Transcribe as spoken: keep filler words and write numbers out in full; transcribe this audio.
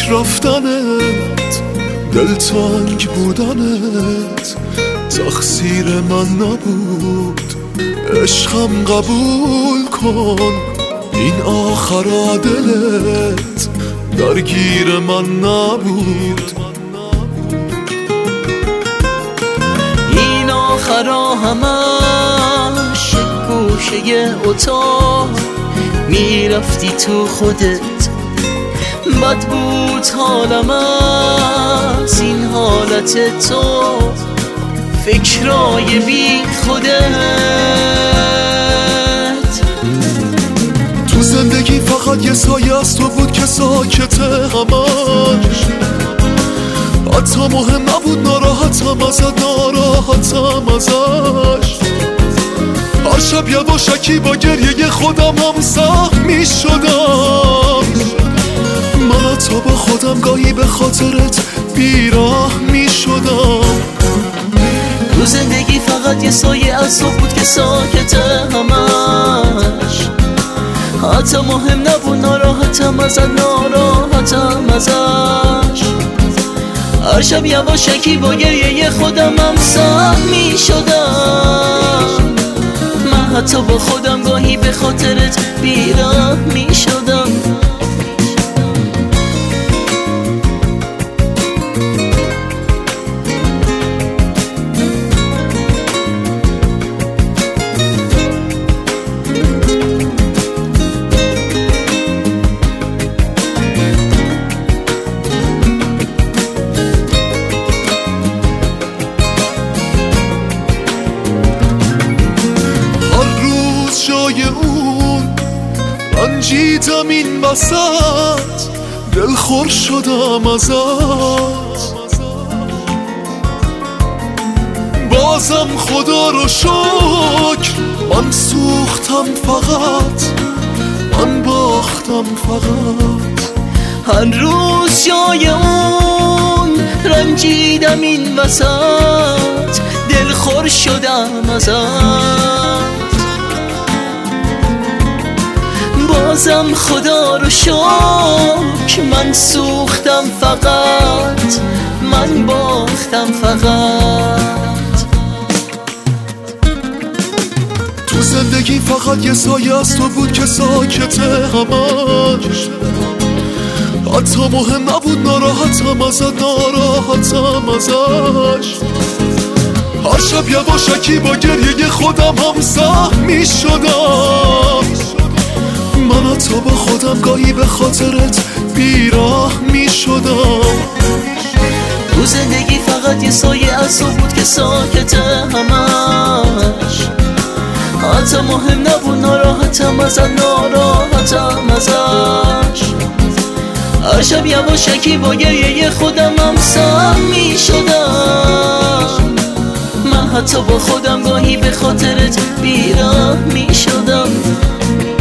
رفتنت، دلتنگ بودنت تقصیر من نبود. عشقم قبول کن، این آخر دلت درگیر من نبود. این آخر همش گوشه اتاق میرفتی تو خودت، بد بود حالم از این حالت تو، فکرای بی خودت. تو زندگی فقط یه سایه از تو بود که ساکته همش، حتی مهم نبود ناراحتم ازت، ناراحتم ازش. هر شب یواشکی با گریه خودم هم سهم می شدم. من حتی با خودم گاهی به خاطرت بیراه می شدم. تو زندگی فقط یه سایه از تو بود که ساکته همش، حتی مهم نبود ناراحتم ازت، ناراحتم ازش. هر شب یواشکی با گریه خودم هم سهم می شدم. من حتی با خودم گاهی به خاطرت بیراه می شدم. رنجیدم این وسط، دلخور شدم ازت. بازم خدا رو شکر من سوختم فقط، من باختم فقط. هر روز جای اون رنجیدم این وسط، دلخور شدم ازت. بازم خدا رو شکر من سوختم فقط، من باختم فقط. تو زندگی فقط یه سایه از تو بود که ساکته همش، حتی مهم نبود ناراحتم ازت، ناراحتم ازش. هر شب یواشکی با گریه خودم هم سهم می شدم. من حتی با خودم گاهی به خاطرت بیراه می شدم. تو زندگی فقط یه سایه از تو بود که ساکته همش، حتی مهم نبود ناراحتم ازت، ناراحتم ازش. هر شب یواشکی با گریه خودم هم سهم می شدم. من حتی با خودم گاهی به خاطرت بیراه می شدم.